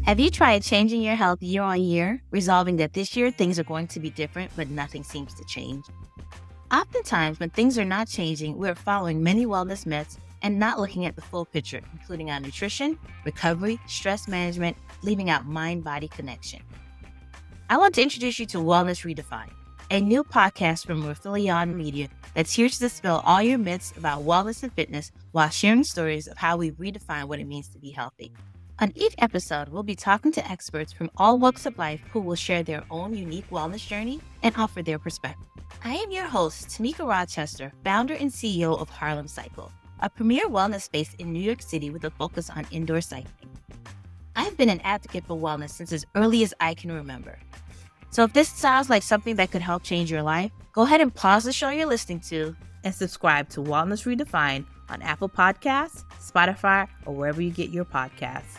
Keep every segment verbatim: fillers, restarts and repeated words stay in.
Have you tried changing your health year on year, resolving that this year things are going to be different, but nothing seems to change? Oftentimes, when things are not changing, we're following many wellness myths and not looking at the full picture, including our nutrition, recovery, stress management, leaving out mind-body connection. I want to introduce you to Wellness Redefined, a new podcast from Rathilion Media that's here to dispel all your myths about wellness and fitness while sharing stories of how we redefine what it means to be healthy. On each episode, we'll be talking to experts from all walks of life who will share their own unique wellness journey and offer their perspective. I am your host, Tamika Rochester, founder and C E O of Harlem Cycle, a premier wellness space in New York City with a focus on indoor cycling. I've been an advocate for wellness since as early as I can remember. So if this sounds like something that could help change your life, go ahead and pause the show you're listening to and subscribe to Wellness Redefined on Apple Podcasts, Spotify, or wherever you get your podcasts.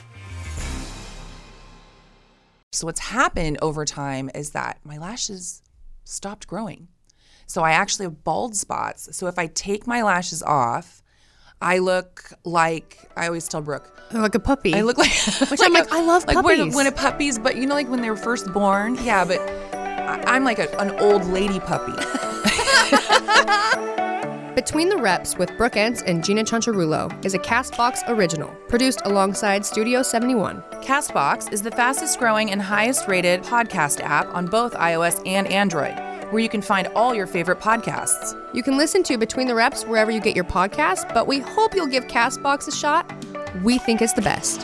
So what's happened over time is that my lashes stopped growing. So I actually have bald spots. So if I take my lashes off, I look like, I always tell Brooke. Like a puppy. I look like, Which like I'm like, a, I love like puppies. When, when a puppies, but you know, like when they were first born? Yeah, but I, I'm like a, an old lady puppy. Between the Reps with Brooke Entz and Gina Chancharulo is a CastBox original, produced alongside Studio seventy-one. CastBox is the fastest growing and highest rated podcast app on both iOS and Android, where you can find all your favorite podcasts. You can listen to Between the Reps wherever you get your podcasts, but we hope you'll give CastBox a shot. We think it's the best.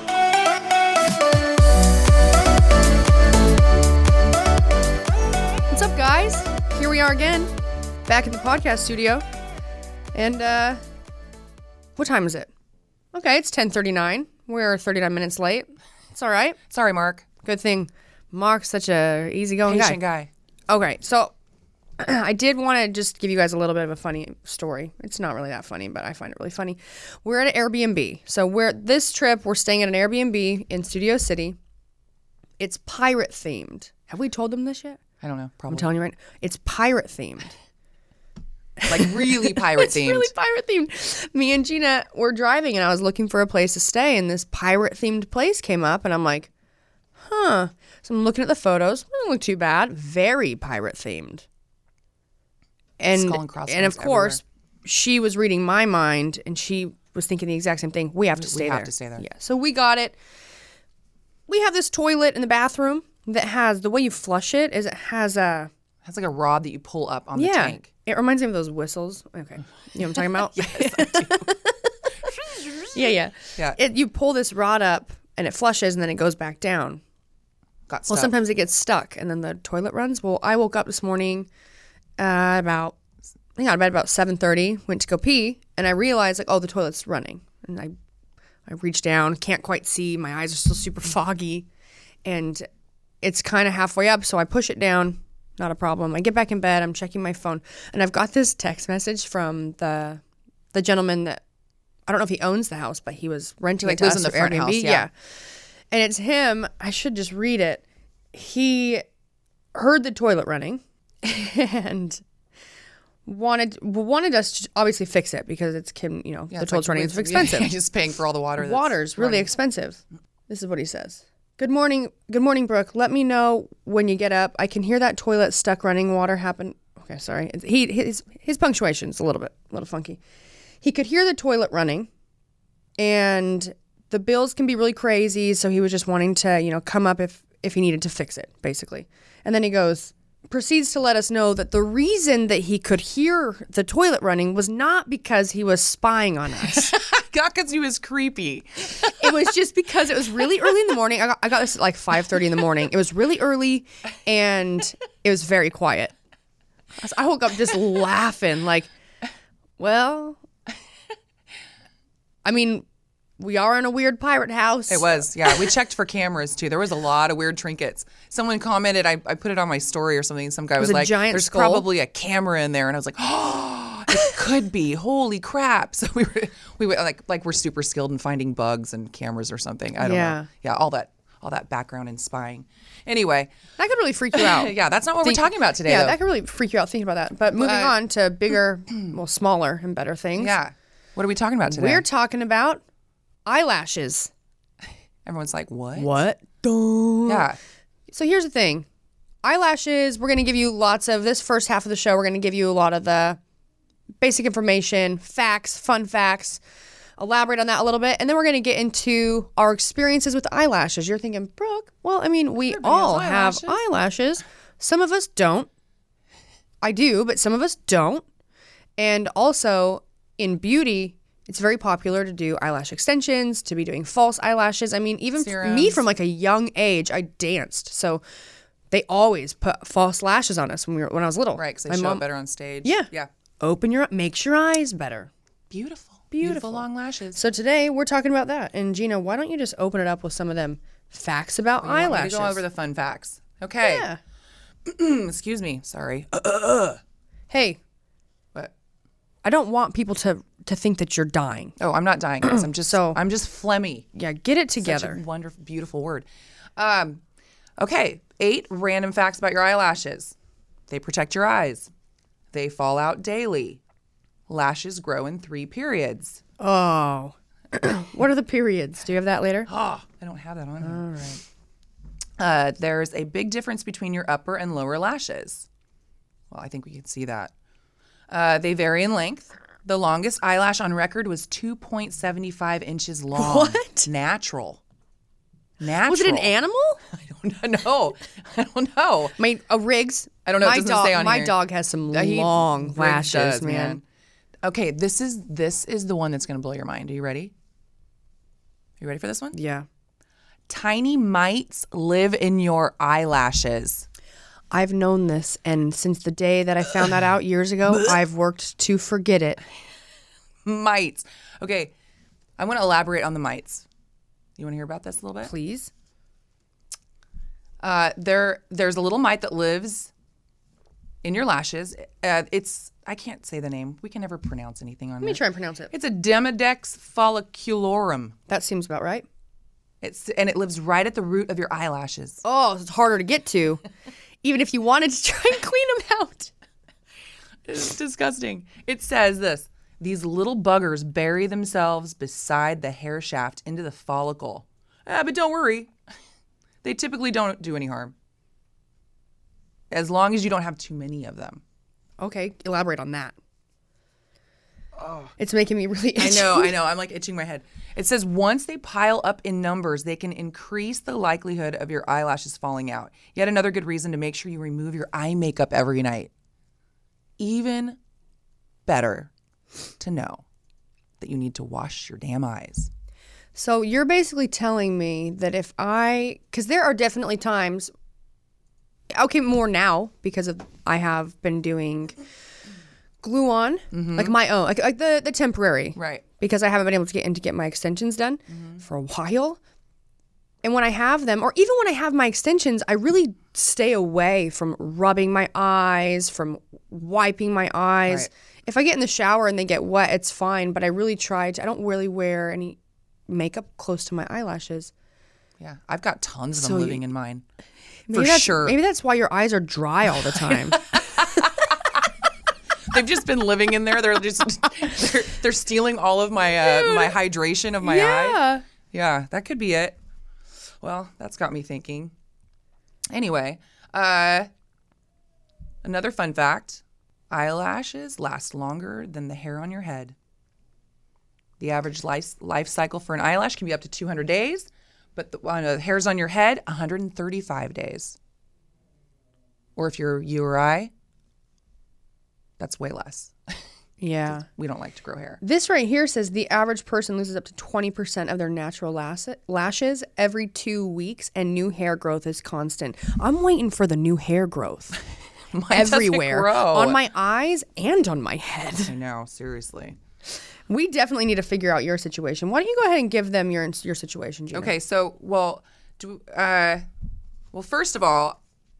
What's up, guys? Here we are again, back in the podcast studio. And, uh, what time is it? Okay, it's ten thirty-nine. We're thirty-nine minutes late. It's all right. Sorry, Mark. Good thing Mark's such a easygoing guy. Patient guy. Okay, so I did want to just give you guys a little bit of a funny story. It's not really that funny, but I find it really funny. We're at an Airbnb. So we're this trip, we're staying at an Airbnb in Studio City. It's pirate themed. Have we told them this yet? I don't know. Probably. I'm telling you right now. It's pirate themed. Like really pirate it's themed. really pirate themed. Me and Gina were driving and I was looking for a place to stay and this pirate themed place came up and I'm like, huh. So I'm looking at the photos. Doesn't look too bad. Very pirate themed. And, Skull and crossbones and of course, everywhere. She was reading my mind and she was thinking the exact same thing. We have to stay we there. have to stay there. Yeah. So we got it. We have this toilet in the bathroom that has, the way you flush it is it has a... It has like a rod that you pull up on yeah, the tank. It reminds me of those whistles. Okay. You know what I'm talking about? Yes, I do. yeah, yeah. Yeah. It, you pull this rod up and it flushes and then it goes back down. Got stuck. Well, sometimes it gets stuck and then the toilet runs. Well, I woke up this morning uh, about, I think I got to bed about seven thirty, went to go pee, and I realized like, oh, the toilet's running. And I, I reached down, can't quite see. My eyes are still super foggy. And it's kind of halfway up, so I push it down. Not a problem. I get back in bed. I'm checking my phone. And I've got this text message from the the gentleman that, I don't know if he owns the house, but he was renting Like it to lives us in the through front Airbnb. house, yeah. And it's him. I should just read it. He heard the toilet running and wanted wanted us to obviously fix it because it's, can you know, Yeah, the it's toilet's like running. with- It's expensive. Yeah, just paying for all the water. That's Water's really running. expensive. This is what he says. Good morning. Good morning, Brooke. Let me know when you get up. I can hear that toilet stuck running water happen. Okay, sorry. It's- He his his punctuation's a little bit a little funky. He could hear the toilet running, and the bills can be really crazy. So he was just wanting to, you know, come up if if he needed to fix it, basically. And then he goes, proceeds to let us know that the reason that he could hear the toilet running was not because he was spying on us. Not because he was creepy. It was just because it was really early in the morning. I got, I got this at like five thirty in the morning. It was really early, and it was very quiet. I was- I woke up just laughing, like, well, I mean, we are in a weird pirate house. It was, yeah. We checked for cameras too. There was a lot of weird trinkets. Someone commented, I, I put it on my story or something, and some guy was, was a like, giant there's skull. probably a camera in there. And I was like, oh, it could be. Holy crap. So we were, we were like, like we're super skilled in finding bugs and cameras or something. I don't Yeah. know. Yeah, all that, all that background in spying. Anyway. That could really freak you out. Yeah, that's not what Think- we're talking about today, Yeah, though. that could really freak you out thinking about that. But moving Uh, on to bigger, well, smaller and better things. Yeah. What are we talking about today? We're talking about eyelashes. Everyone's like, what? What? Yeah. So here's the thing. Eyelashes, we're going to give you lots of, this first half of the show, we're going to give you a lot of the basic information, facts, fun facts, elaborate on that a little bit, and then we're going to get into our experiences with eyelashes. You're thinking, Brooke, well, I mean, we Everybody all has have eyelashes. eyelashes. Some of us don't. I do, but some of us don't. And also, in beauty, it's very popular to do eyelash extensions, to be doing false eyelashes. I mean, even f- me Serums. from like a young age, I danced. So they always put false lashes on us when we were when I was little. Right, because they My show mom, up better on stage. Yeah. Yeah. Open your, makes your eyes better. Beautiful. Beautiful. long lashes. So today we're talking about that. And Gina, why don't you just open it up with some of them facts about You want me to eyelashes? go over the fun facts. Okay. Yeah. Excuse me. Sorry. Hey, What? I don't want people to to think that you're dying. Oh, I'm not dying, guys. I'm just So- I'm just phlegmy. Yeah, get it Such together. a wonderful, beautiful word. Um, okay, eight random facts about your eyelashes. They protect your eyes. They fall out daily. Lashes grow in three periods. Oh. What are the periods? Do you have that later? Oh, I don't have that on here. All right. Uh, there's a big difference between your upper and lower lashes. Well, I think we can see that. Uh, they vary in length. The longest eyelash on record was two point seven five inches long. What? Natural. Natural. Was it an animal? I don't know. I don't know. My uh, Riggs. I don't know. It My doesn't dog. say on my here. dog has some Uh, he- long Riggs lashes, does, man. Okay, this is this is the one that's going to blow your mind. Are you ready? You ready for this one? Yeah. Tiny mites live in your eyelashes. I've known this, and since the day that I found that out years ago, I've worked to forget it. Mites. Okay, I want to elaborate on the mites. You want to hear about this a little bit? Please. Uh, there, there's a little mite that lives in your lashes. Uh, it's I can't say the name. We can never pronounce anything on Let me this. try and pronounce it. It's a Demodex folliculorum. That seems about right. It's and it lives right at the root of your eyelashes. Oh, it's harder to get to, even if you wanted to try and clean them out. It's disgusting. It says this: these little buggers bury themselves beside the hair shaft into the follicle. Ah, but don't worry, they typically don't do any harm. As long as you don't have too many of them. Okay, elaborate on that. Oh. It's making me really itchy. I know, I know. I'm like itching my head. It says once they pile up in numbers, they can increase the likelihood of your eyelashes falling out. Yet another good reason to make sure you remove your eye makeup every night. Even better to know that you need to wash your damn eyes. So you're basically telling me that if I, because there are definitely times, okay, more now because of I have been doing glue on, like my own, like, like the the temporary, Right. because I haven't been able to get in to get my extensions done for a while. And when I have them, or even when I have my extensions, I really stay away from rubbing my eyes, from wiping my eyes. Right. If I get in the shower and they get wet, it's fine. But I really try to, I don't really wear any makeup close to my eyelashes. Yeah. I've got tons of them So you- living in mine. Maybe For that's, sure. Maybe that's why your eyes are dry all the time. They've just been living in there. They're just they're, they're stealing all of my uh, my hydration of my eye. yeah. Yeah, that could be it. Well, that's got me thinking. Anyway, uh, another fun fact. Eyelashes last longer than the hair on your head. The average life, life cycle for an eyelash can be up to two hundred days, but the uh, hairs on your head, one hundred thirty-five days. Or if you're you or I, that's way less. Yeah. We don't like to grow hair. This right here says the average person loses up to twenty percent of their natural las- lashes every two weeks, and new hair growth is constant. I'm waiting for the new hair growth Mine doesn't everywhere, grow. on my eyes and on my head. I know, seriously. We definitely need to figure out your situation. Why don't you go ahead and give them your your situation, Gina? Okay, so well, do uh, well. First of all,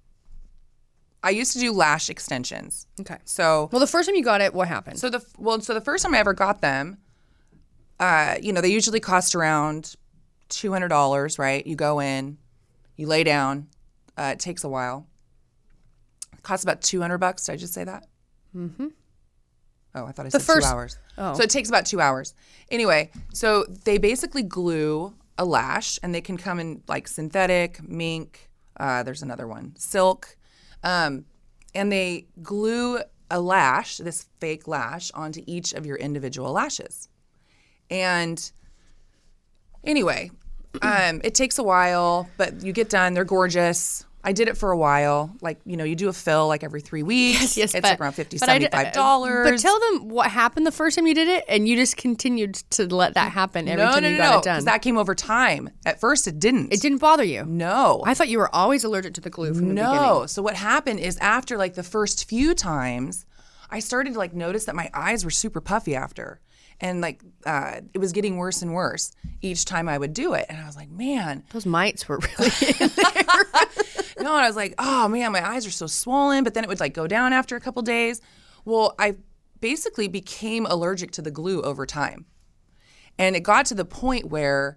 I used to do lash extensions. Okay. So, Well, the first time you got it, what happened? so the well, so the first time I ever got them, uh, you know, they usually cost around two hundred dollars, right? You go in, you lay down. Uh, it takes a while. It costs about two hundred bucks. Did I just say that? Mm-hmm. Oh, I thought I said first- two hours. oh. So it takes about two hours. Anyway, so they basically glue a lash, and they can come in like synthetic, mink, uh, there's another one, silk, um, and they glue a lash, this fake lash, onto each of your individual lashes. And anyway, um, it takes a while, but you get done. They're gorgeous. I did it for a while. Like, you know, you do a fill like every three weeks. Yes, yes, it's but, like around fifty dollars, but I d- seventy-five dollars. But tell them what happened the first time you did it, and you just continued to let that happen every no, time no, you no, got no, it done. because that came over time. At first, it didn't. It didn't bother you? No. I thought you were always allergic to the glue from the no. beginning. So what happened is after like the first few times, I started to like notice that my eyes were super puffy after. And like uh, it was getting worse and worse each time I would do it. And I was like, man. Those mites were really in there. No, and I was like, oh man, my eyes are so swollen. But then it would like go down after a couple days. Well, I basically became allergic to the glue over time. And it got to the point where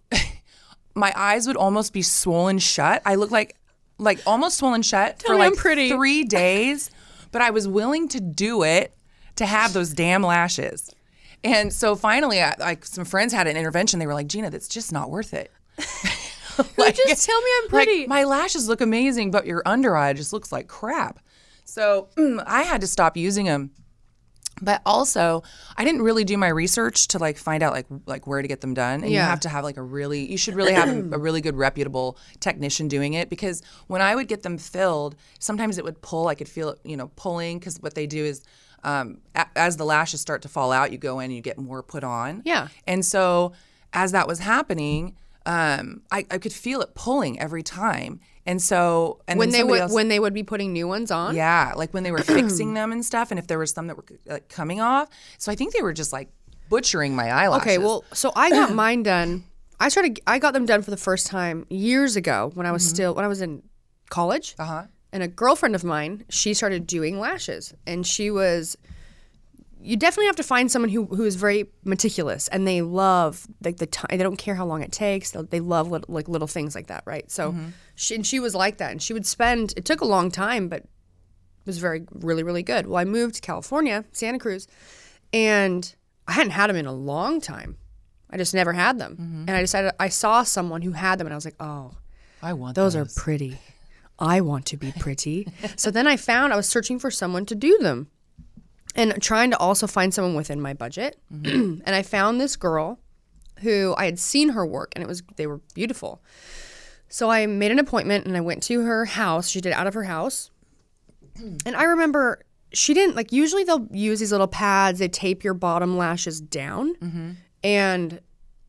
my eyes would almost be swollen shut. I looked like like almost swollen shut Tell for me I'm like pretty. three days. But I was willing to do it to have those damn lashes. And so finally, I, like some friends had an intervention. They were like, Gina, that's just not worth it. Like, just tell me I'm pretty. Like, my lashes look amazing, but your under eye just looks like crap. So I had to stop using them. But also, I didn't really do my research to like find out like like where to get them done. And Yeah. you have to have like a really, you should really have a really good reputable technician doing it, because when I would get them filled, sometimes it would pull. I could feel it, you know, pulling, because what they do is um, a- as the lashes start to fall out, you go in and you get more put on. Yeah. And so as that was happening, um, I, I could feel it pulling every time. And so, and when then they somebody would else, when they would be putting new ones on. yeah, like when they were fixing them and stuff, and if there was some that were like coming off. So I think they were just like butchering my eyelashes. Okay, well, so I got mine done. I started. I got them done for the first time years ago when I was still when I was in college. uh huh. And a girlfriend of mine, she started doing lashes, and she was. You definitely have to find someone who, who is very meticulous, and they love like the time. They don't care how long it takes. They, they love little, like little things like that, right? So, she and she was like that, and she would spend. It took a long time, but it was very really really good. Well, I moved to California, Santa Cruz, and I hadn't had them in a long time. I just never had them, and I decided I saw someone who had them, and I was like, oh, I want those those. are pretty. I want to be pretty. So then I found I was searching for someone to do them. And trying to also find someone within my budget. Mm-hmm. And I found this girl who I had seen her work, and it was they were beautiful. So I made an appointment, and I went to her house. She did it out of her house. And I remember she didn't, like, usually they'll use these little pads. They tape your bottom lashes down Mm-hmm. and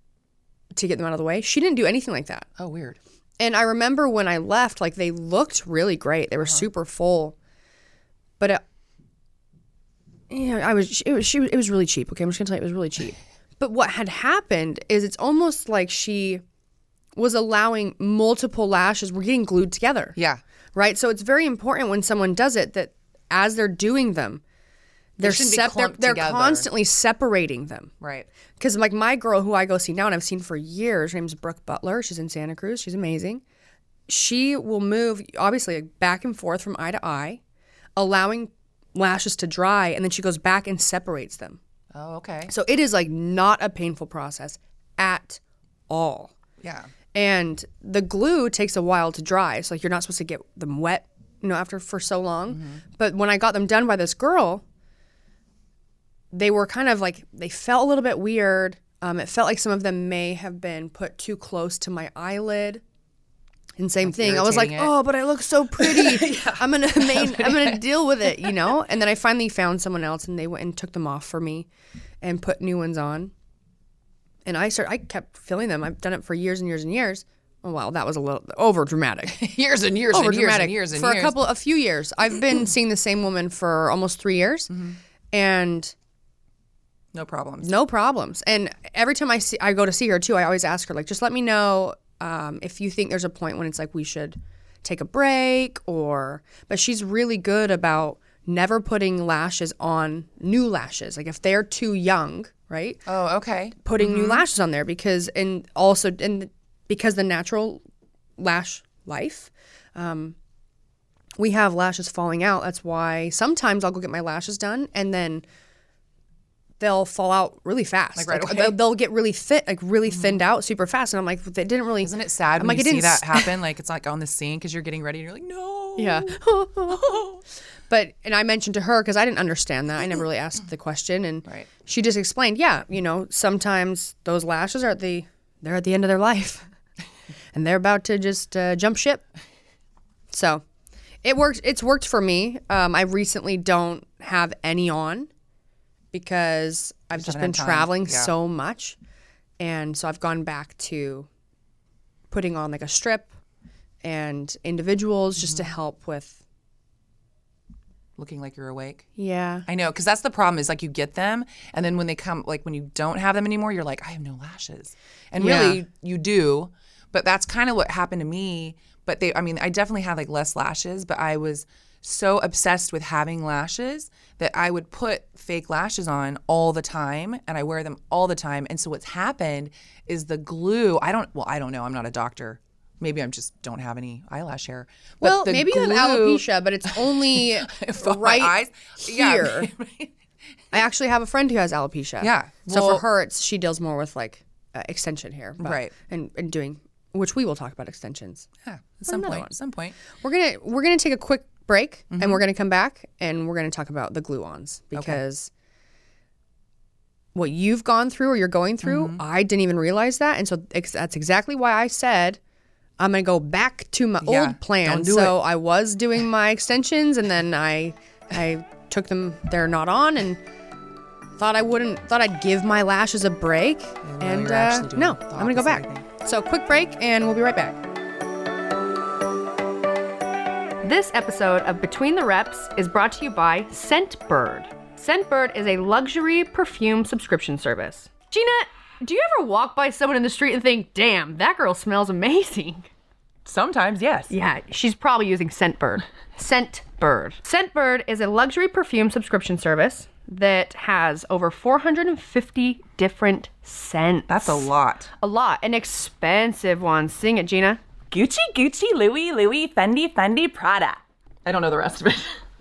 to get them out of the way. She didn't do anything like that. Oh, weird. And I remember when I left, like, they looked really great. They were super full. But it, yeah, I was. It was. She. It was really cheap. Okay, I'm just gonna tell you, it was really cheap. But what had happened is, it's almost like she was allowing multiple lashes were getting glued together. Yeah. Right. So it's very important when someone does it that as they're doing them, they're shouldn't be sep- they're, clumped they're together. constantly separating them. Right. Because like my girl who I go see now and I've seen for years, her name's Brooke Butler. She's in Santa Cruz. She's amazing. She will move obviously back and forth from eye to eye, allowing lashes to dry, and then she goes back and separates them. Oh, okay. So it is like not a painful process at all. Yeah. And the glue takes a while to dry. So like you're not supposed to get them wet, you know, after for so long. Mm-hmm. But when I got them done by this girl, they were kind of like, they felt a little bit weird. Um, it felt like some of them may have been put too close to my eyelid. And same Like thing. I was like, irritating it. oh, but I look so pretty. yeah. I'm gonna main, I'm gonna deal with it, you know. And then I finally found someone else, and they went and took them off for me, and put new ones on. And I started. I kept filling them. I've done it for years and years and years. Oh wow, that was a little over dramatic. years and years over and years dramatic and years and for years. a couple, a few years. I've been seeing the same woman for almost three years, mm-hmm. and No problems. no problems. And every time I see, I go to see her too. I always ask her like, just let me know. Um, if you think there's a point when it's like we should take a break or, but she's really good about never putting lashes on new lashes. Like if they're too young, right? Oh, okay. Putting mm-hmm. new lashes on there because, and also, and because the natural lash life, um, we have lashes falling out. That's why sometimes I'll go get my lashes done and then they'll fall out really fast. Like right away? they'll, they'll get really fit, like really mm-hmm. thinned out super fast. And I'm like, they didn't really. Isn't it sad I'm when like, you it see that didn't happen? Like it's like on the scene because you're getting ready and you're like, no. Yeah. But, and I mentioned to her, because I didn't understand that. I never really asked the question. And right. she just explained, yeah, you know, sometimes those lashes are at the, they're at the end of their life. And they're about to just uh, jump ship. So it worked. It's worked for me. Um, I recently don't have any on because I've just, just been traveling yeah. so much. And so I've gone back to putting on like a strip and individuals mm-hmm. just to help with looking like you're awake. Yeah. I know, because that's the problem is like you get them and then when they come, like when you don't have them anymore, you're like, I have no lashes. And yeah. really you do, but that's kind of what happened to me. But they, I mean, I definitely had like less lashes, but I was so obsessed with having lashes that I would put fake lashes on all the time and I wear them all the time. And so what's happened is the glue, I don't, well, I don't know. I'm not a doctor. Maybe I just don't have any eyelash hair. But well, the maybe glue, you have alopecia, but it's only right eyes, here. Yeah. I actually have a friend who has alopecia. Yeah. So well, for her, it's she deals more with like uh, extension hair. But, right. And, and doing, which we will talk about extensions. Yeah. At some point. At some point. We're gonna we're gonna take a quick break mm-hmm. and we're gonna come back and we're gonna talk about the glue-ons because. Okay. What you've gone through or you're going through, mm-hmm. I didn't even realize that. And so ex- that's exactly why I said I'm going to go back to my yeah, old plan. Don't do so it. I was doing my extensions and then I I took them, they're not on and thought I wouldn't, thought I'd give my lashes a break. Yeah, and uh, no, I'm going to go back. So quick break and we'll be right back. This episode of Between the Reps is brought to you by Scentbird. Scentbird is a luxury perfume subscription service. Gina, do you ever walk by someone in the street and think, damn, that girl smells amazing? Sometimes, yes. Yeah, she's probably using Scentbird. Scentbird. Scentbird is a luxury perfume subscription service that has over four hundred fifty different scents. That's a lot. A lot. And expensive ones. Sing it, Gina. Gucci, Gucci, Louis, Louis, Fendi, Fendi, Prada. I don't know the rest of it.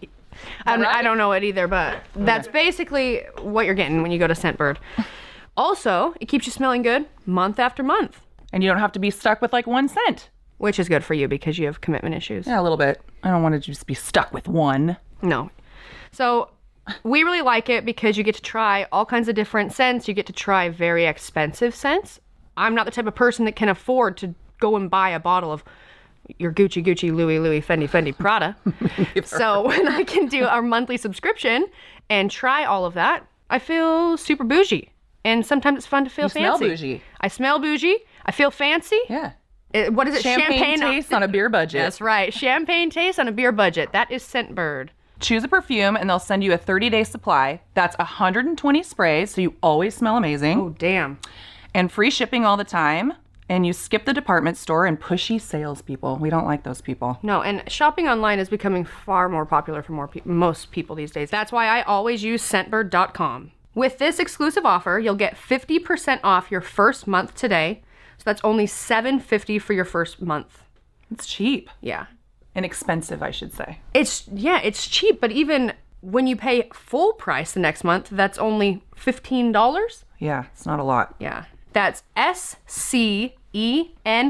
I, right? I don't know it either, but that's basically what you're getting when you go to Scentbird. Also, it keeps you smelling good month after month. And you don't have to be stuck with like one scent. Which is good for you because you have commitment issues. Yeah, a little bit. I don't want to just be stuck with one. No. So we really like it because you get to try all kinds of different scents. You get to try very expensive scents. I'm not the type of person that can afford to go and buy a bottle of your Gucci, Gucci, Louis, Louis, Fendi, Fendi, Prada. So when I can do our monthly subscription and try all of that, I feel super bougie. And sometimes it's fun to feel you fancy. You smell bougie. I smell bougie. I feel fancy. Yeah. It, what is it? Champagne, Champagne taste on a beer budget. That's right. Champagne taste on a beer budget. That is Scentbird. Choose a perfume and they'll send you a thirty-day supply. That's one hundred twenty sprays, so you always smell amazing. Oh, damn. And free shipping all the time. And you skip the department store and pushy salespeople. We don't like those people. No, and shopping online is becoming far more popular for more pe- most people these days. That's why I always use Scentbird dot com. With this exclusive offer, you'll get fifty percent off your first month today. So that's only seven dollars and fifty cents for your first month. It's cheap. Yeah. Inexpensive, I should say. It's, yeah, it's cheap, but even when you pay full price the next month, that's only fifteen dollars. Yeah, it's not a lot. Yeah. That's S C E N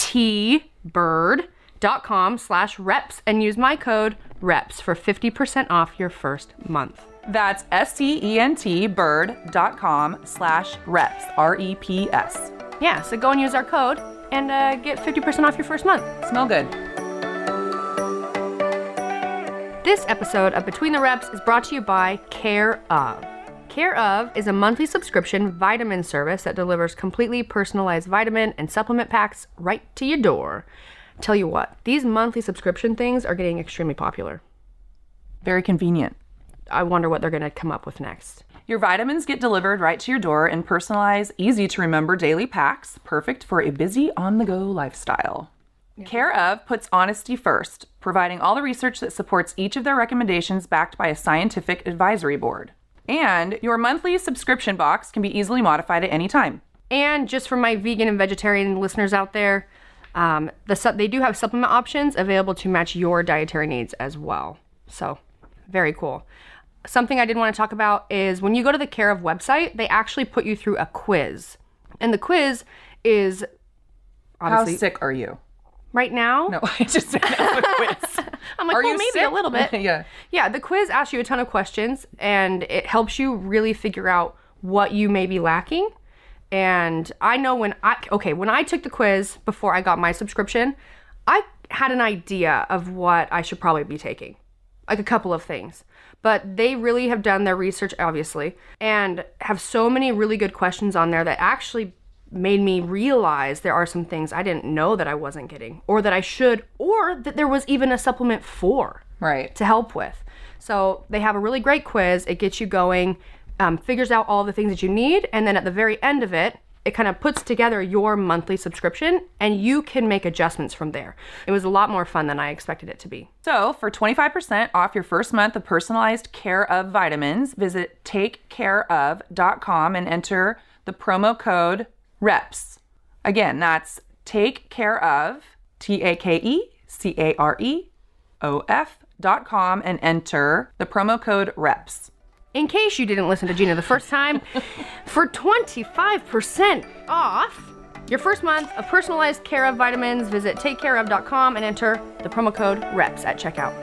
T bird dot com slash reps and use my code REPS for fifty percent off your first month. That's S C E N T bird dot com slash reps, R E P S. Yeah, so go and use our code and uh, get fifty percent off your first month. Smell good. This episode of Between the Reps is brought to you by Care Of. Care Of is a monthly subscription vitamin service that delivers completely personalized vitamin and supplement packs right to your door. Tell you what, these monthly subscription things are getting extremely popular. Very convenient. I wonder what they're going to come up with next. Your vitamins get delivered right to your door in personalized, easy-to-remember daily packs, perfect for a busy, on-the-go lifestyle. Yeah. Care Of puts honesty first, providing all the research that supports each of their recommendations backed by a scientific advisory board. And your monthly subscription box can be easily modified at any time. And just for my vegan and vegetarian listeners out there, um, the su- they do have supplement options available to match your dietary needs as well. So, very cool. something I did want to talk about is when you go to the Care of website, they actually put you through a quiz. And the quiz is obviously... How sick are you? Right now? No, I just said that's a quiz. I'm like, Are well, you maybe sick? a little bit. Yeah. Yeah, the quiz asks you a ton of questions, and it helps you really figure out what you may be lacking. And I know when I, okay, when I took the quiz before I got my subscription, I had an idea of what I should probably be taking, like a couple of things. But they really have done their research, obviously, and have so many really good questions on there that actually made me realize there are some things I didn't know that I wasn't getting, or that I should, or that there was even a supplement for, right, to help with. So they have a really great quiz. It gets you going, um, figures out all the things that you need, and then at the very end of it, it kind of puts together your monthly subscription, and you can make adjustments from there. It was a lot more fun than I expected it to be. So for twenty-five percent off your first month of personalized Care of vitamins, visit take care of dot com and enter the promo code REPS. Again, that's take care of, T A K E C A R E O F dot com, and enter the promo code REPS. In case you didn't listen to Gina the first time, for twenty-five percent off your first month of personalized Care of vitamins, visit take care of dot com and enter the promo code REPS at checkout.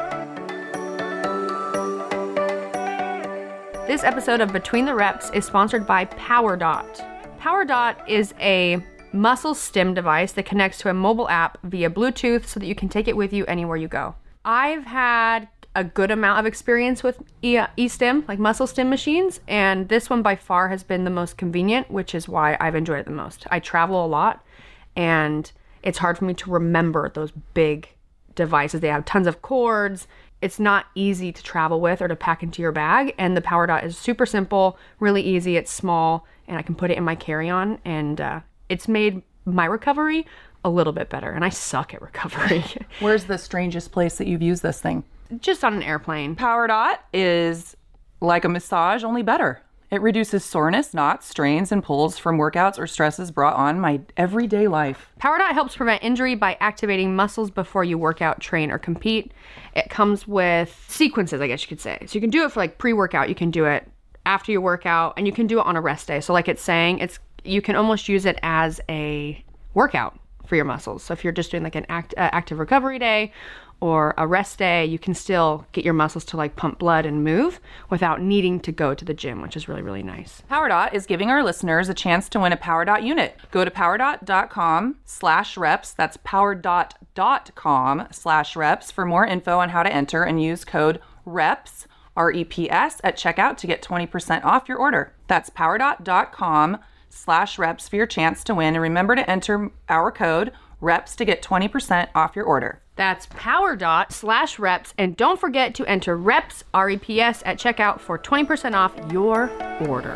This episode of Between the Reps is sponsored by PowerDot. PowerDot is a muscle stim device that connects to a mobile app via Bluetooth so that you can take it with you anywhere you go. I've had a good amount of experience with e- eStim, like muscle stim machines, and this one by far has been the most convenient, which is why I've enjoyed it the most. I travel a lot, and it's hard for me to remember those big devices. They have tons of cords. It's not easy to travel with or to pack into your bag, and the PowerDot is super simple, really easy. It's small, and I can put it in my carry-on, and uh, it's made my recovery a little bit better, and I suck at recovery. Where's the strangest place that you've used this thing? Just on an airplane. PowerDot is like a massage, only better. It reduces soreness, knots, strains, and pulls from workouts or stresses brought on my everyday life. PowerDot helps prevent injury by activating muscles before you work out, train, or compete. It comes with sequences, I guess you could say. So you can do it for like pre-workout, you can do it after your workout, and you can do it on a rest day. So like it's saying, it's you can almost use it as a workout for your muscles. So if you're just doing like an act, uh, active recovery day or a rest day, you can still get your muscles to like pump blood and move without needing to go to the gym, which is really, really nice. PowerDot is giving our listeners a chance to win a PowerDot unit. Go to powerdot dot com slash reps. That's powerdot dot com slash reps for more info on how to enter, and use code REPS, R E P S, at checkout to get twenty percent off your order. That's powerdot dot com slash reps for your chance to win. And remember to enter our code REPS to get twenty percent off your order. That's PowerDot slash reps. And don't forget to enter REPS, R E P S, at checkout for twenty percent off your order.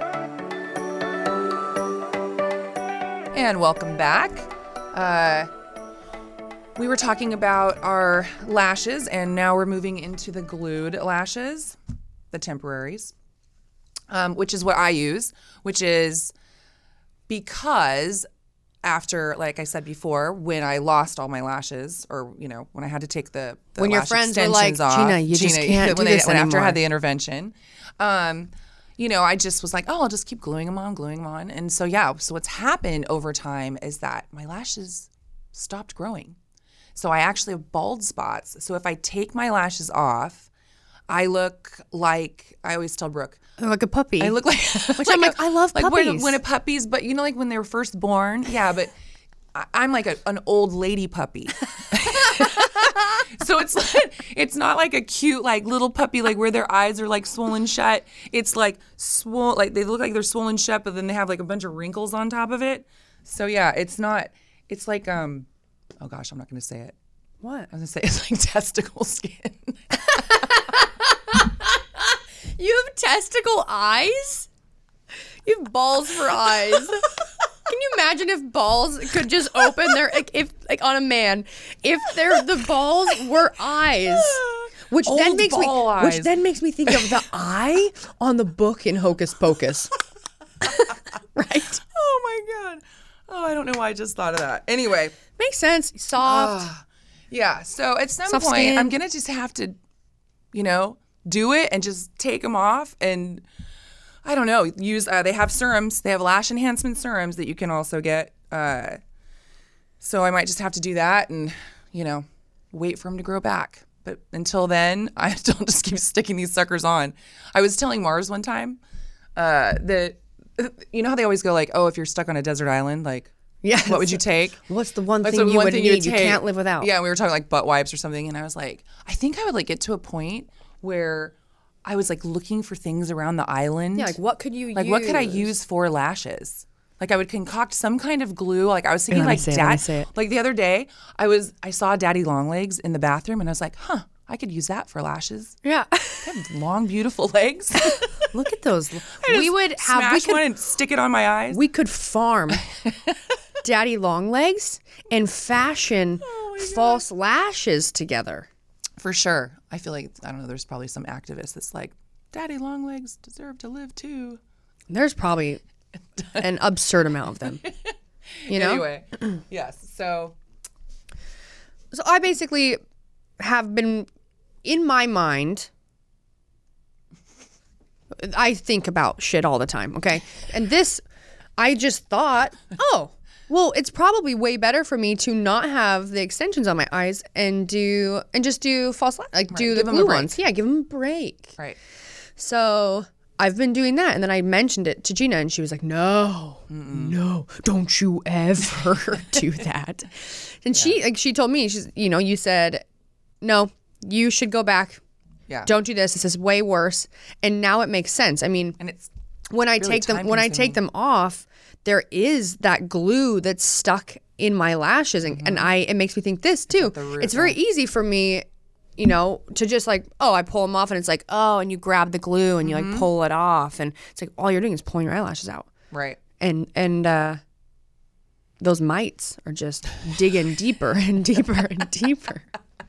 And welcome back. Uh, we were talking about our lashes, and now we're moving into the glued lashes, the temporaries, um, which is what I use, which is because after, like I said before, when I lost all my lashes, or, you know, when I had to take the, the When your lash friends were extensions like, off, Gina, you just can't when do they, this when after I anymore. had the intervention, um, you know, I just was like, oh, I'll just keep gluing them on, gluing them on. And so, yeah, so what's happened over time is that my lashes stopped growing. So I actually have bald spots. So if I take my lashes off, I look like, I always tell Brooke, Like a puppy. I look like, Which I'm like, I love like when, puppies. when a puppies, but you know, like when they were first born. Yeah, but I, I'm like a, an old lady puppy. So it's like, it's not like a cute like little puppy like where their eyes are like swollen shut. It's like swollen, like they look like they're swollen shut, but then they have like a bunch of wrinkles on top of it. So yeah, it's not. It's like um, oh gosh, I'm not gonna say it. What? I was gonna say it's like testicle skin. You have testicle eyes? You have balls for eyes. Can you imagine if balls could just open their, like, if like on a man, if their the balls were eyes, which then Old makes me, ball eyes. which then makes me think of the eye on the book in Hocus Pocus, right? Oh my god. Oh, I don't know why I just thought of that. Anyway, Makes sense. Soft. yeah. So at some Soft point, skin. I'm gonna just have to, you know, do it and just take them off and I don't know, use, uh, they have serums. They have lash enhancement serums that you can also get. Uh, so I might just have to do that and, you know, wait for them to grow back. But until then, I don't just keep sticking these suckers on. I was telling Mars one time uh, that, you know how they always go like, oh, if you're stuck on a desert island, like, Yes. what would you take? What's the one What's thing the you one would thing need? You take? can't live without. Yeah, we were talking like butt wipes or something, and I was like, I think I would like get to a point where I was like looking for things around the island. Yeah, like what could you like use? what could I use for lashes? Like I would concoct some kind of glue. Like I was thinking Let me like say it, let me dad. say it. Like the other day, I was I saw Daddy Longlegs in the bathroom, and I was like, huh, I could use that for lashes. Yeah. They have long, beautiful legs. Look at those. I We just would have we smash could, one and stick it on my eyes. we could farm Daddy Longlegs and fashion Oh false lashes together. For sure. I feel like, I don't know, there's probably some activist that's like, Daddy Longlegs deserve to live too. There's probably an absurd amount of them. You know? Anyway, yes. So, So I basically have been in my mind. I think about shit all the time, okay? And this, I just thought, oh, well, it's probably way better for me to not have the extensions on my eyes and do and just do false la- like do the Give 'em a glue break. ones. Yeah, give them a break. right. So I've been doing that, and then I mentioned it to Gina, and she was like, "No, no, don't you ever do that." And she like she told me, she's you know, you said, "No, you should go back. Yeah. Don't do this. This is way worse." And now it makes sense. I mean, And it's, when I really take them when I take time-consuming. them off, there is that glue that's stuck in my lashes, and, and I it makes me think this too. the root, It's very easy for me, you know, to just like, oh, I pull them off, and it's like, oh, and you grab the glue and you like pull it off, and it's like all you're doing is pulling your eyelashes out, right. and and uh, those mites are just digging deeper and deeper and deeper.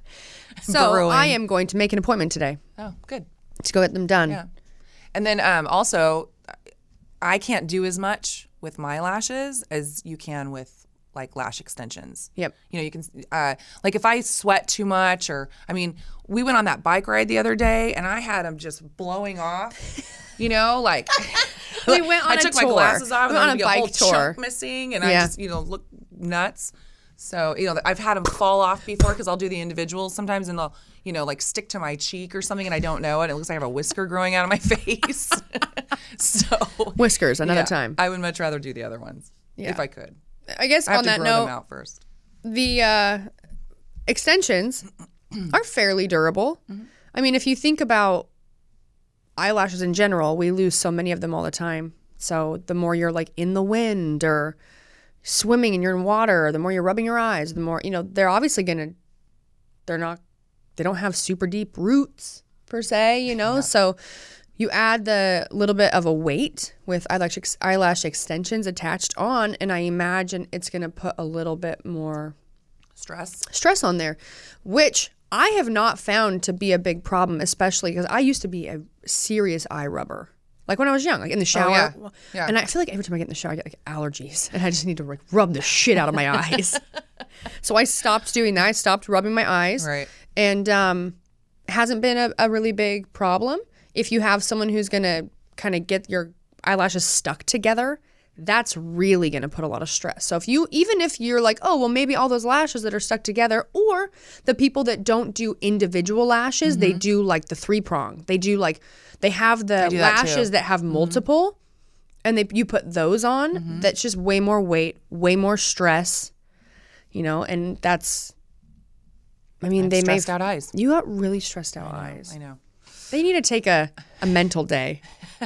So Burrowing. I am going to make an appointment today Oh, good. to go get them done. Yeah. And then um, also, I can't do as much with my lashes as you can with like lash extensions. Yep. You know, you can, uh, like if I sweat too much or, I mean, we went on that bike ride the other day and I had them just blowing off, you know, like. We went on I a took my tour. glasses off We and went then on a a whole bike tour. chunk missing and I Yeah. just, you know, look nuts. So, you know, I've had them fall off before because I'll do the individuals sometimes and they'll, you know, like stick to my cheek or something and I don't know it. It looks like I have a whisker growing out of my face. So. Whiskers another yeah, time. I would much rather do the other ones Yeah. if I could. I guess I have on to that grow note, them out first. the uh, extensions are fairly durable. I mean, if you think about eyelashes in general, we lose so many of them all the time. So the more you're like in the wind or swimming and you're in water, the more you're rubbing your eyes, the more, you know, they're obviously going to, they're not, they don't have super deep roots per se, you know? So you add the little bit of a weight with eyelash, ex- eyelash extensions attached on, and I imagine it's going to put a little bit more Stress. stress on there, which I have not found to be a big problem, especially because I used to be a serious eye rubber. Like when I was young, like in the shower. yeah. Yeah. And I feel like every time I get in the shower, I get like allergies and I just need to like rub the shit out of my eyes. So I stopped doing that. I stopped rubbing my eyes. Right. And um, hasn't been a, a really big problem. If you have someone who's going to kind of get your eyelashes stuck together, that's really going to put a lot of stress. So if you, even if you're like, oh, well, maybe all those lashes that are stuck together, or the people that don't do individual lashes, they do like the three prong. They do like, they have the do that lashes too. that have multiple, and they you put those on. That's just way more weight, way more stress, you know, and that's, I mean, they may, Stressed out eyes. you got really stressed out eyes. I know. They need to take a, a mental day.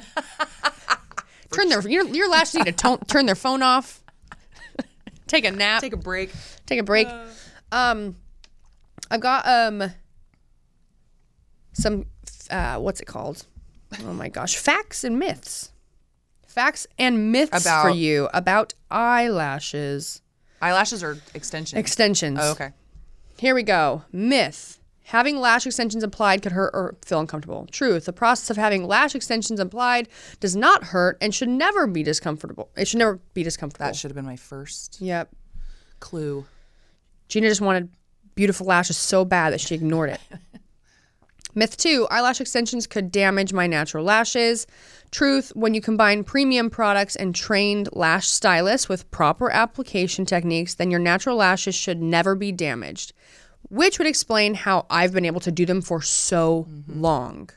Turn their your, your lashes need to to- turn their phone off. Take a nap. Take a break. Take a break. Um, I've got um some uh, what's it called? Oh my gosh, facts and myths. Facts and myths for About- you about eyelashes Eyelashes or extensions? extensions. Oh, okay. Here we go. Myth. Having lash extensions applied could hurt or feel uncomfortable. Truth. The process of having lash extensions applied does not hurt and should never be discomfortable. It should never be discomfortable. That should have been my first Yep. clue. Gina just wanted beautiful lashes so bad that she ignored it. Myth two, eyelash extensions could damage my natural lashes. Truth, when you combine premium products and trained lash stylists with proper application techniques, then your natural lashes should never be damaged, which would explain how I've been able to do them for so mm-hmm. long.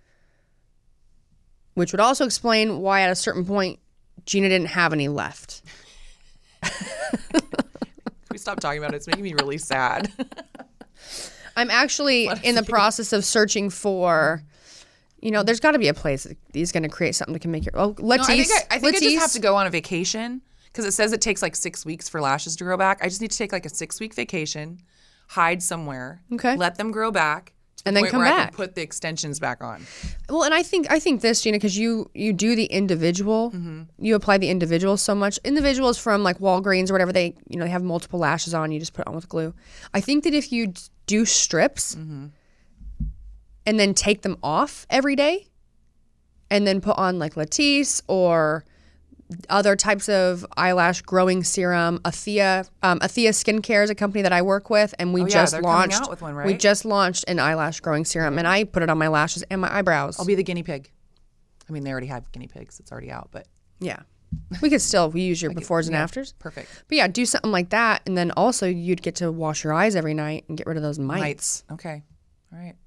Which would also explain why at a certain point, Gina didn't have any left. Can we stop talking about it? It's making me really sad. I'm actually in the process of searching for, you know, there's got to be a place that he's going to create something that can make your, oh, Latisse. No, I think, I, I, think I Latisse. just have to go on a vacation because it says it takes like six weeks for lashes to grow back. I just need to take like a six week vacation, hide somewhere, okay, let them grow back. And then come where back. I can put the extensions back on. Well, and I think I think this, Gina, because you you do the individual, mm-hmm. you apply the individual so much. Individuals from like Walgreens or whatever, they you know they have multiple lashes on. You just put it on with glue. I think that if you do strips mm-hmm. and then take them off every day, and then put on like Latisse or other types of eyelash growing serum. Athea, um, Athea Skincare is a company that I work with, and we oh, yeah, just they're launched. Coming out with one, right? We just launched an eyelash growing serum, and I put it on my lashes and my eyebrows. I'll be the guinea pig. I mean, they already have guinea pigs; it's already out. But yeah, we could still use your befores and yeah, afters. Perfect. But yeah, do something like that, and then also you'd get to wash your eyes every night and get rid of those mites. Mites. Okay. All right.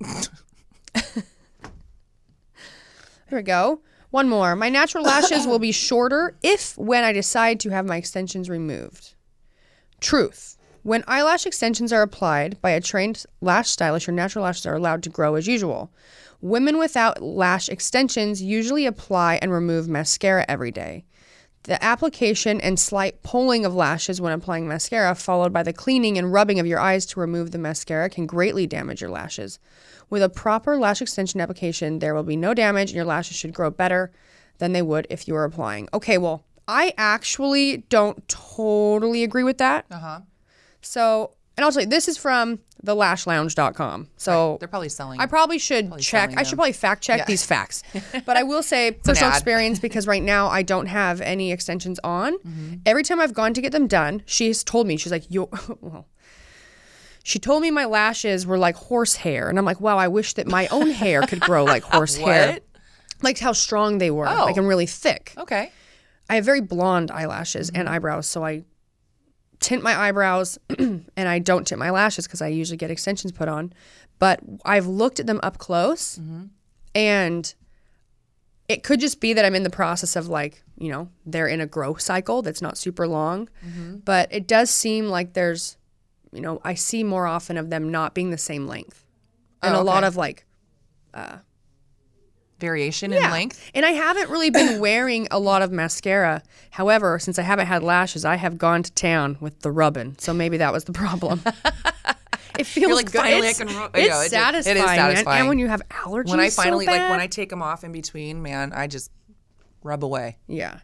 Here we go. One more. My natural lashes will be shorter if when I decide to have my extensions removed. Truth. When eyelash extensions are applied by a trained lash stylist, your natural lashes are allowed to grow as usual. Women without lash extensions usually apply and remove mascara every day. The application and slight pulling of lashes when applying mascara, followed by the cleaning and rubbing of your eyes to remove the mascara, can greatly damage your lashes. With a proper lash extension application, there will be no damage and your lashes should grow better than they would if you were applying. Okay, well, I actually don't totally agree with that. Uh-huh. So, and also, this is from the lash lounge dot com. So, right. They're probably selling. I probably should probably check. I should probably fact check yeah. these facts. But I will say personal ad. experience, because right now I don't have any extensions on. Mm-hmm. Every time I've gone to get them done, she's told me, she's like, yo, well, she told me my lashes were like horse hair. And I'm like, wow, I wish that my own hair could grow like horse hair. Like how strong they were. Oh. Like and really thick. Okay. I have very blonde eyelashes mm-hmm. and eyebrows. So I tint my eyebrows and I don't tint my lashes because I usually get extensions put on. But I've looked at them up close mm-hmm. and it could just be that I'm in the process of like, you know, they're in a growth cycle that's not super long. Mm-hmm. But it does seem like there's, you know, I see more often of them not being the same length. And oh, okay. a lot of like... Uh, variation yeah. in length. And I haven't really been wearing a lot of mascara. However, since I haven't had lashes, I have gone to town with the rubbing. So maybe that was the problem. It feels You're like, good. finally it's, I can ro- it's yeah, it, satisfying. It is satisfying. And, and when you have allergies, when I finally so bad. like when I take them off in between, man, I just rub away. Yeah.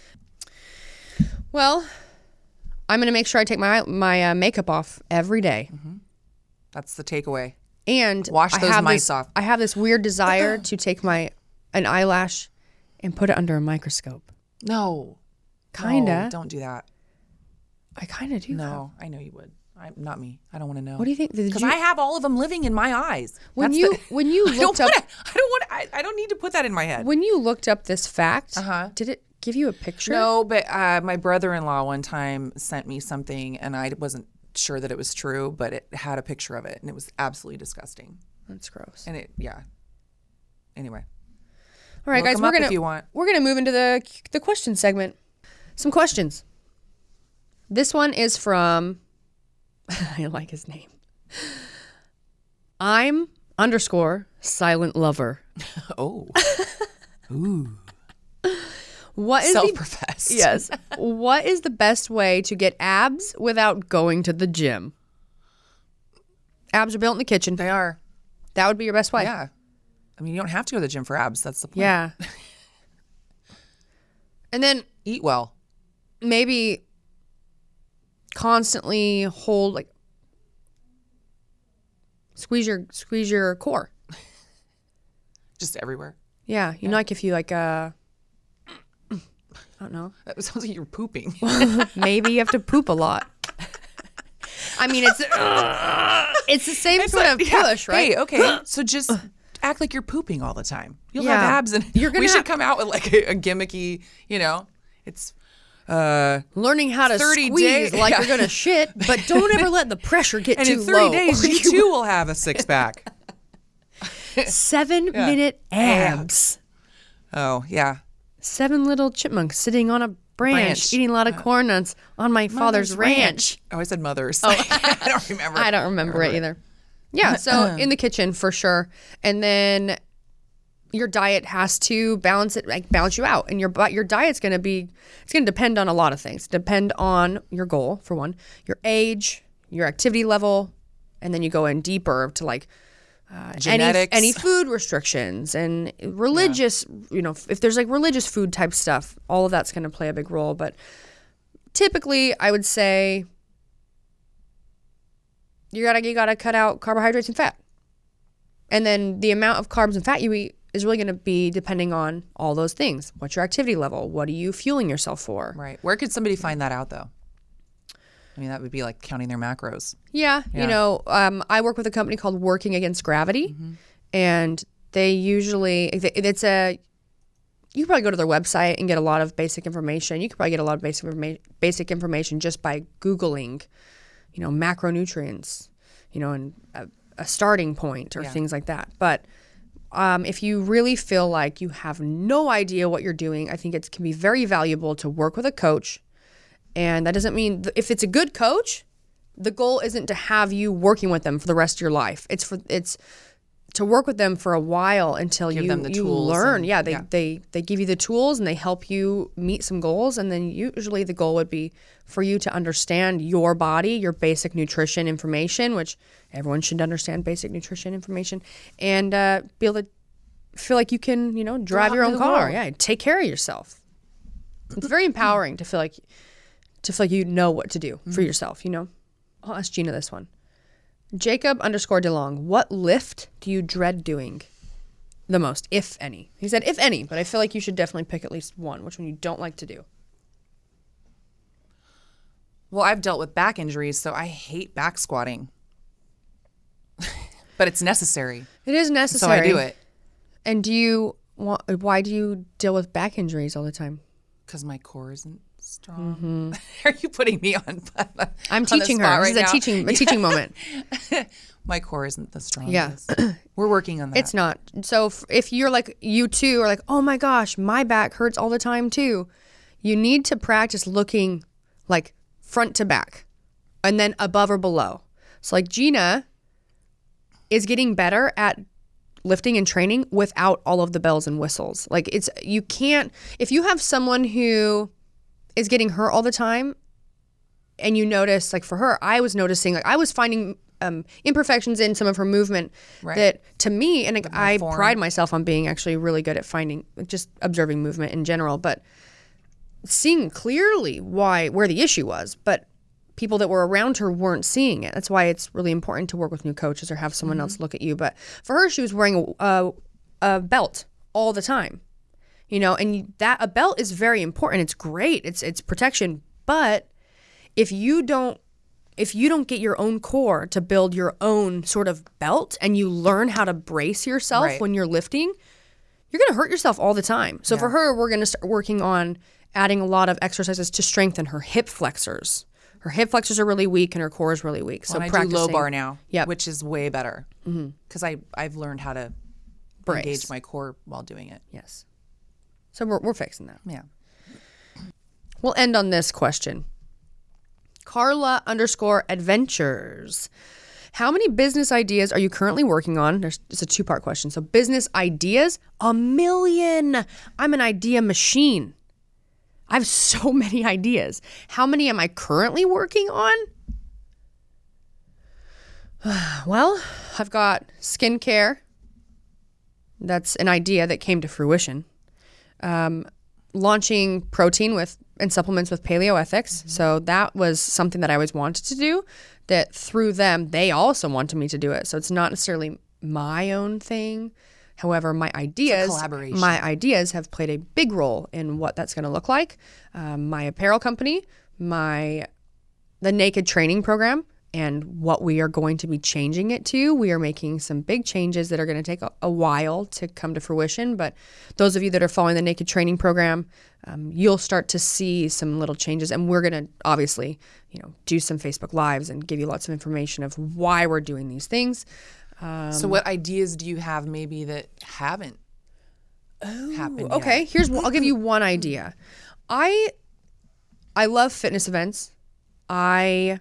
Well, I'm gonna make sure I take my my uh, makeup off every day. Mm-hmm. That's the takeaway. And wash I those have mites this, off. I have this weird desire to take my an eyelash and put it under a microscope. No. Kinda. No, don't do that. I kind of do. No, that. I know you would. I, not me. I don't want to know. What do you think? Because I have all of them living in my eyes. When That's you the, when you I looked don't up, wanna, I don't want. I, I don't need to put that in my head. when you looked up this fact, Uh-huh. did it give you a picture? No, but uh, my brother-in-law one time sent me something, and I wasn't sure that it was true, but it had a picture of it, and it was absolutely disgusting. That's gross. And it, yeah. Anyway. All right, Look guys, them we're up gonna if you want. we're gonna move into the the question segment. Some questions. This one is from. I like his name. I'm underscore silent lover. Oh. Ooh. What is self-professed? The, yes. What is the best way to get abs without going to the gym? Abs are built in the kitchen. They are. That would be your best way. Yeah. I mean, you don't have to go to the gym for abs. That's the point. Yeah. And then Eat well. maybe constantly hold like squeeze your squeeze your core. Just everywhere. Yeah, you Yeah. know, like if you like uh, I don't know. That sounds like you're pooping. Maybe you have to poop a lot. I mean, it's uh, it's the same It's sort like, of yeah, push, right? Hey, okay, so just act like you're pooping all the time. You'll Yeah. have abs, and You're gonna we should have- come out with like a, a gimmicky, you know, it's uh, Learning how to thirty squeeze days- like yeah. you're gonna shit, but don't ever let the pressure get and too in thirty low. days you too will have a six pack. Seven minute abs. Oh yeah, Seven little chipmunks sitting on a branch, Branch. eating a lot of corn nuts on my father's ranch. Oh, I said mothers. Oh, I don't remember. I don't remember it either. Yeah, so in the kitchen for sure, and then your diet has to balance it, like balance you out, and your but your diet's going to be it's going to depend on a lot of things. Depend on your goal for one, your age, your activity level, and then you go in deeper to like uh, any Genetics. any food restrictions and religious. You know, if there's like religious food type stuff, all of that's going to play a big role. But typically, I would say. You gotta you gotta cut out carbohydrates and fat, and then the amount of carbs and fat you eat is really going to be depending on all those things. What's your activity level? What are you fueling yourself for? Right. Where could somebody find that out though? I mean, that would be like counting their macros. Yeah, Yeah. you know, um, I work with a company called Working Against Gravity, and they usually it's a. You could probably go to their website and get a lot of basic information. You could probably get a lot of basic informa- basic information just by Googling, you know, macronutrients, you know, and a, a starting point or Yeah. things like that. But um, if you really feel like you have no idea what you're doing, I think it can be very valuable to work with a coach. And that doesn't mean th- if it's a good coach, the goal isn't to have you working with them for the rest of your life. It's for it's to work with them for a while until Give you them the you tools learn. and- yeah, they, yeah. they they give you the tools and they help you meet some goals. And then usually the goal would be for you to understand your body, your basic nutrition information, which everyone should understand basic nutrition information, and uh, be able to feel like you can, you know, drive out your into own the car. world. Yeah, take care of yourself. It's very empowering to feel like to feel like you know what to do for yourself. You know, I'll ask Gina this one. Jacob underscore DeLong, what lift do you dread doing the most, if any? He said, if any, but I feel like you should definitely pick at least one. Which one you don't like to do? Well, I've dealt with back injuries, so I hate back squatting. But it's necessary, It is so necessary. I do it And do you want? Why do you deal with back injuries all the time? because my core isn't strong. Are you putting me on? I'm on the teaching her. spot This right is a now? teaching a teaching moment. My core isn't the strongest. We're working on that. It's not. So if, if you're like, you too are like, oh my gosh, my back hurts all the time too. You need to practice looking like front to back and then above or below. So like Gina is getting better at lifting and training without all of the bells and whistles. Like it's, you can't, if you have someone who is getting hurt all the time and you notice, like for her, I was noticing, like I was finding um, imperfections in some of her movement Right. that to me, and like, I form. pride myself on being actually really good at finding, just observing movement in general, but seeing clearly why, where the issue was, but people that were around her weren't seeing it. That's why it's really important to work with new coaches or have someone else look at you. But for her, she was wearing a, a, a belt all the time, you know, and you- that a belt is very important. It's great. It's it's protection. But if you don't if you don't get your own core to build your own sort of belt and you learn how to brace yourself Right. when you're lifting, you're going to hurt yourself all the time. So for her, we're going to start working on adding a lot of exercises to strengthen her hip flexors. Her hip flexors are really weak and her core is really weak. So and I do practicing low bar now, Yep. which is way better because I I've learned how to Brace. engage my core while doing it. Yes. So we're we're fixing that. Yeah. We'll end on this question. Carla underscore adventures. How many business ideas are you currently working on? There's, it's a two-part question. So business ideas, a million. I'm an idea machine. I have so many ideas. How many am I currently working on? Well, I've got skincare. That's an idea that came to fruition. Um, launching protein with and supplements with Paleoethics. Mm-hmm. So that was something that I always wanted to do. That through them, they also wanted me to do it. So it's not necessarily my own thing. However, my ideas, collaboration. my ideas have played a big role in what that's going to look like. Um, my apparel company, my the Naked Training program, and what we are going to be changing it to. We are making some big changes that are going to take a, a while to come to fruition. But those of you that are following the Naked Training Program, um, you'll start to see some little changes. And we're going to obviously, you know, do some Facebook Lives and give you lots of information of why we're doing these things. Um, so what ideas do you have maybe that haven't happened okay, yet? here's one. I'll give you one idea. I I love fitness events. I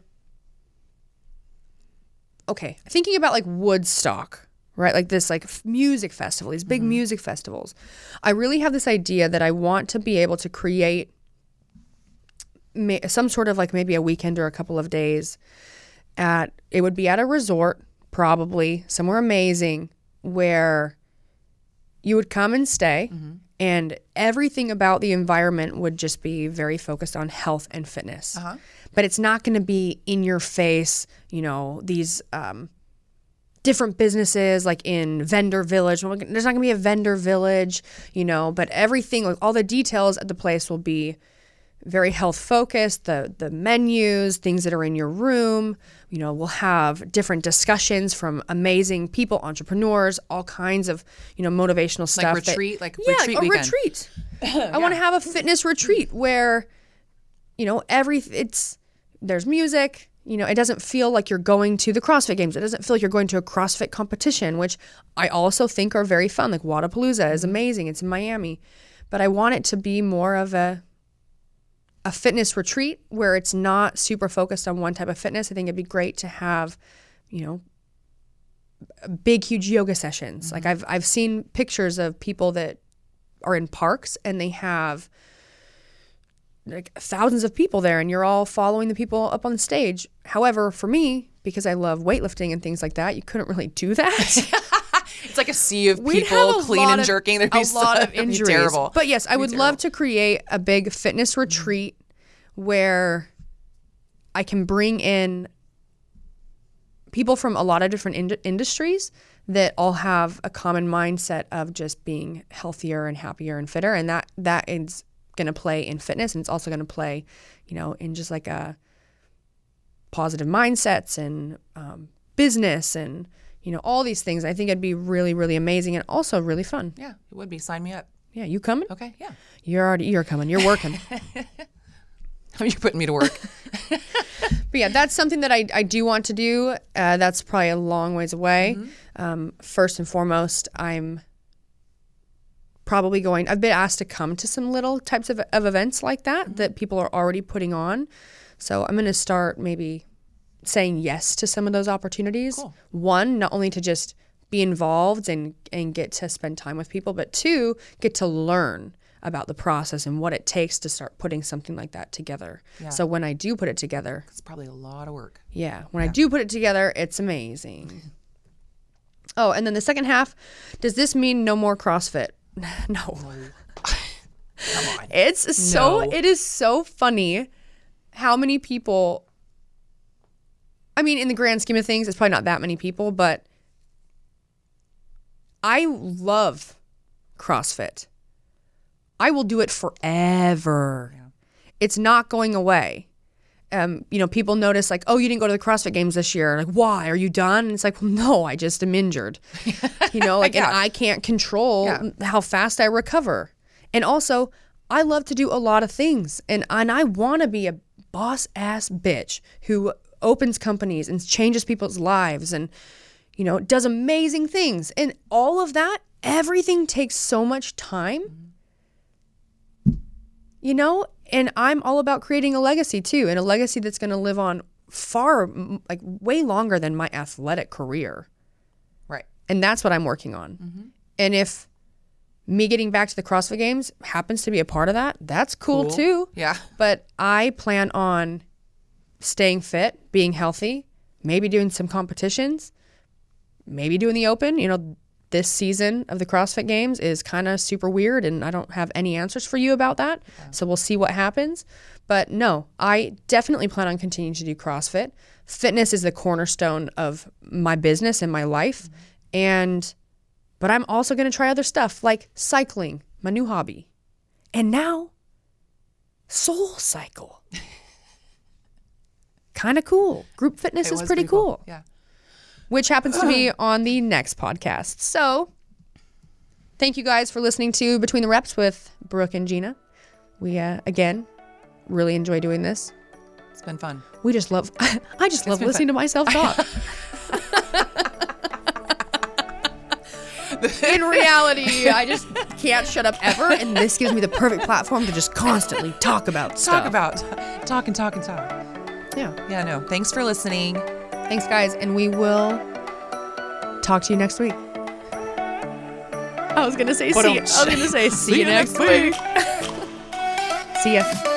okay, thinking about like Woodstock, right? Like this like f- music festival, these big mm-hmm. music festivals. I really have this idea that I want to be able to create ma- some sort of like maybe a weekend or a couple of days at, it would be at a resort, probably somewhere amazing, where you would come and stay mm-hmm. and everything about the environment would just be very focused on health and fitness. Uh-huh. But it's not going to be in your face, you know, these um, different businesses like in Vendor Village. There's not going to be a Vendor Village, you know, but everything, like all the details at the place will be very health focused. The the menus, things that are in your room, you know, we'll have different discussions from amazing people, entrepreneurs, all kinds of, you know, motivational stuff. Like retreat, that, like yeah, retreat a weekend. retreat. yeah. I want to have a fitness retreat where, you know, every it's there's music. You know, it doesn't feel like you're going to the CrossFit Games. It doesn't feel like you're going to a CrossFit competition, which I also think are very fun. Like Wodapalooza is amazing. It's in Miami, but I want it to be more of a a fitness retreat where it's not super focused on one type of fitness. I think it'd be great to have, you know, big, huge yoga sessions. Mm-hmm. Like I've I've seen pictures of people that are in parks and they have like thousands of people there and you're all following the people up on the stage. However, for me, because I love weightlifting and things like that, you couldn't really do that. It's like a sea of people clean and jerking. There'd be a lot so, of injuries. Terrible. But yes, I would terrible. love to create a big fitness retreat mm-hmm. where I can bring in people from a lot of different in- industries that all have a common mindset of just being healthier and happier and fitter. And that that is going to play in fitness, and it's also going to play, you know, in just like a positive mindsets and um, business and, you know, all these things. I think it'd be really, really amazing and also really fun. Yeah, it would be. Sign me up. Yeah, you coming? Okay, yeah. You're already, you're coming. You're working. You're putting me to work. But yeah, that's something that I, I do want to do. Uh, that's probably a long ways away. Mm-hmm. Um, first and foremost, I'm probably going, I've been asked to come to some little types of, of events like that, mm-hmm. that people are already putting on. So I'm going to start maybe saying yes to some of those opportunities. Cool. One, not only to just be involved and, and get to spend time with people, but two, get to learn about the process and what it takes to start putting something like that together. Yeah. So when I do put it together, it's probably a lot of work. Yeah. When yeah. I do put it together, it's amazing. Oh, and then the second half, does this mean no more CrossFit? No. no. Come on. It's so, no. it is so funny how many people, I mean, in the grand scheme of things, it's probably not that many people, but I love CrossFit. I will do it forever. Yeah. It's not going away. Um, you know, people notice like, oh, you didn't go to the CrossFit Games this year. Like, why? Are you done? And it's like, well, no, I just am injured. You know, like, yeah. and I can't control yeah. how fast I recover. And also, I love to do a lot of things. And, and I want to be a boss ass bitch who opens companies and changes people's lives and, you know, does amazing things. And all of that, everything takes so much time. Mm-hmm. You know, and I'm all about creating a legacy too, and a legacy that's going to live on far, like way longer than my athletic career. Right. And that's what I'm working on. Mm-hmm. And if me getting back to the CrossFit Games happens to be a part of that, that's cool, cool. too. Yeah. But I plan on staying fit, being healthy, maybe doing some competitions, maybe doing the open. You know, this season of the CrossFit Games is kind of super weird, and I don't have any answers for you about that. Yeah. So we'll see what happens. But no, I definitely plan on continuing to do CrossFit. Fitness is the cornerstone of my business and my life. Mm-hmm. And, but I'm also going to try other stuff like cycling, my new hobby. And now, Soul Cycle. kind of cool. Group fitness It is was pretty cool. Yeah. Which happens to be on the next podcast. So thank you guys for listening to Between the Reps with Brooke and Gina. We, uh, again, really enjoy doing this. It's been fun. We just love, I just love been listening fun. to myself talk. In reality, I just can't shut up ever. And this gives me the perfect platform to just constantly talk about stuff. Talk about, talk and talk and talk. Yeah. Yeah, no. Thanks for listening. Thanks, guys. And we will talk to you next week. I was going to say, see, I was going to say, see you next week. See ya.